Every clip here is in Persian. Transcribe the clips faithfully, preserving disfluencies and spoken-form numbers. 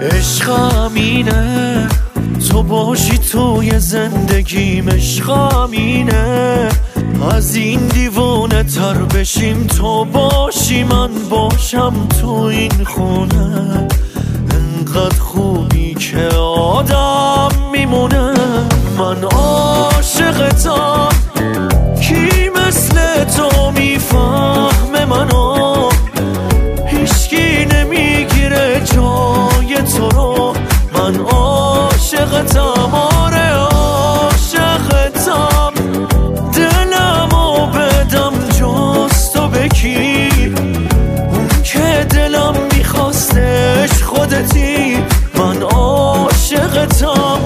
عشقم اینه تو باشی توی زندگیم، عشقم اینه از این دیوانه تر بشیم، تو باشی من باشم تو این خونه. انقدر خوبی که آدم میمونه. من عاشقتم، کی مثل تو میفهمه منو؟ هیچکی نمیگیره جای تو رو. من عاشقتم، آره عاشقتم، دلمو بدم جز تو بکی. اون که دلم میخواستش خودتی. من عاشقتم.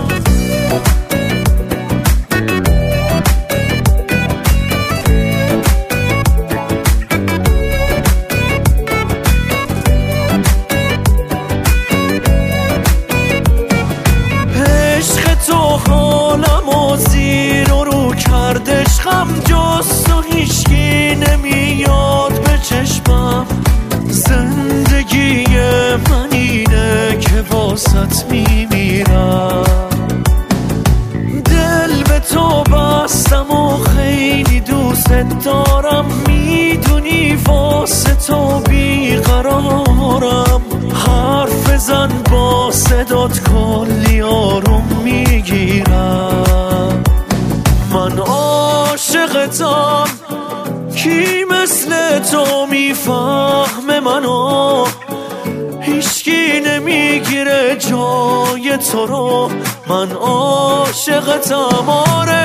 حالمو زیر و رو کرد، عشقم جز تو هیچکی نمیاد به چشمم. زندگی من اینه که واسط میمیرم. دل به تو بستم و خیلی دوست دارم، میدونی واسه تو بیقرارم. حرف بزن با صدات کلی آروم میگیرم. من عاشقتم، کی مثل تو میفهمه منو؟ هیچکی نمیگیره جای تو رو. من عاشقتم، آره